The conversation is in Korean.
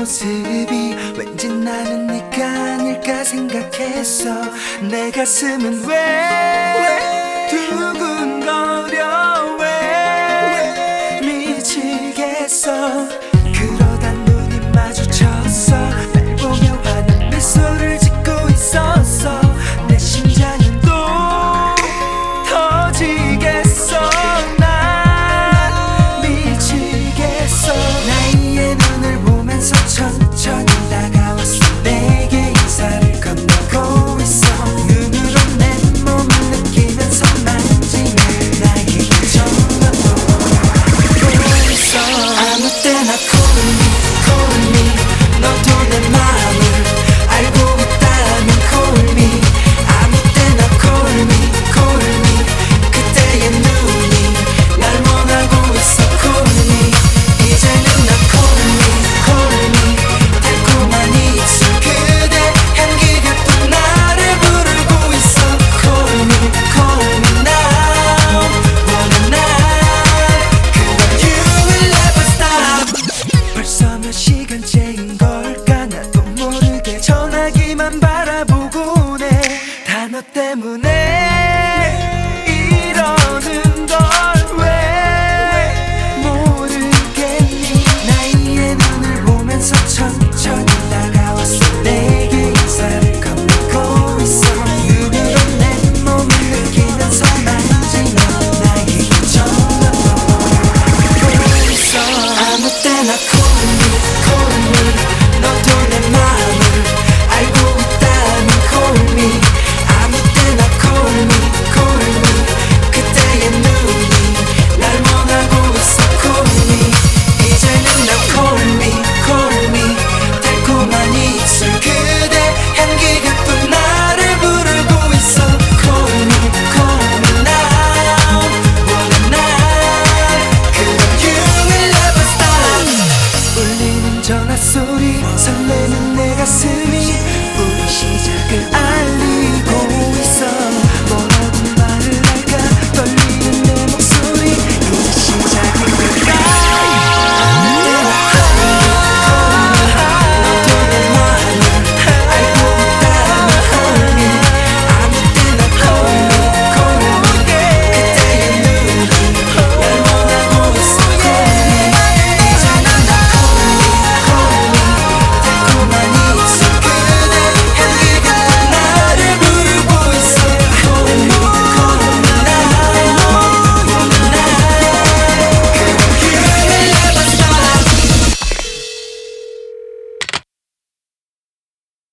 모습이 왠지 나는 네가 아닐까 생각했어. 내 가슴은 왜 두근거려, 왜 미치겠어. 그러다 눈이 마주쳤어. 날 보며 환한 미소를 짓고 있었어. 내 심장은 또 터지겠어. 난 미치겠어. 나의 눈을 보면서 천천히 다가왔어. 내게 인사를 건네고 있어. 눈으로 내 몸을 느끼면서 만지며 나에게 정도 보고 있어. 아무 때나 call me, call me. 너도 내 마음을 알고 있다면 call me. 아무 때나 call me, call me. 그때의 눈이 날 원하고 있어. call me. 이제는 나 call me, call me. 달콤한 입술 그대 향기가 또 나를 부르고 있어. call me, call me now. 원한 날 그럼 you will never stop. 벌써 몇 시간째인 걸까. 나도 모르게 전화기만 바라보곤 해. 다 너 때문에 이러는 걸 왜 모르겠니. 나의 눈을 보면서 천천히 다가왔어. 내게 인사를 건네고 있어. 눈으로 내 몸을 느끼면서 만지며 나에게 정도 보고 있어. 아무 때나